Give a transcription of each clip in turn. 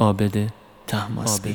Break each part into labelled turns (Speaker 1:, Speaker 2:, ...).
Speaker 1: عابد طهماسبی.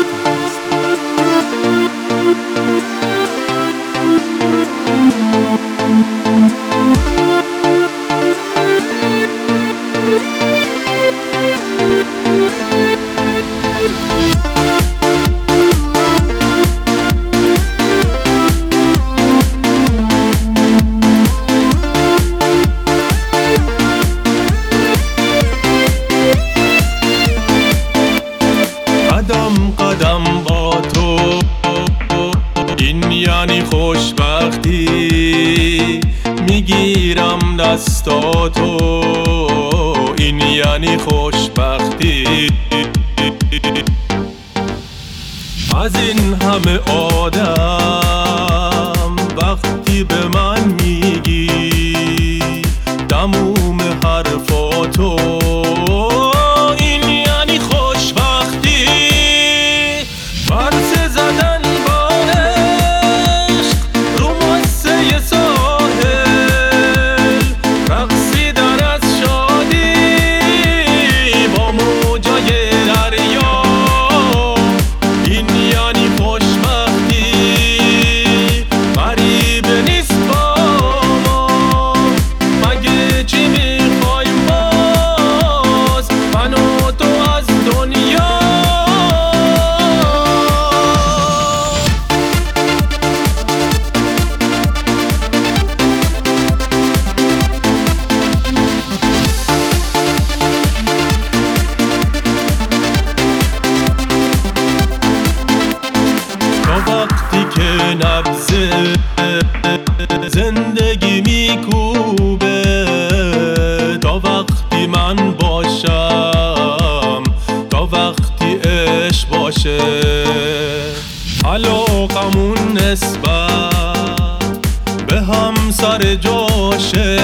Speaker 2: قدم با تو این یعنی خوشبختی، میگیرم دستاتو این یعنی خوشبختی. از این همه آدم وقتی به من میگی تموم حرفاتو این یعنی خوشبختی. ورزه زدن با عشق رو ماسه ساحل، رقصیدن از شادی با موجای دریا این یعنی خوشبختی. غریب نیست با ما، مگه چی میخوایم باز من و تو از دنیا. وقتی که نبض زندگی میکوبه، تا وقتی من باشم، تا وقتی عشق باشه، علاقمون نسبت به هم سر جاشه.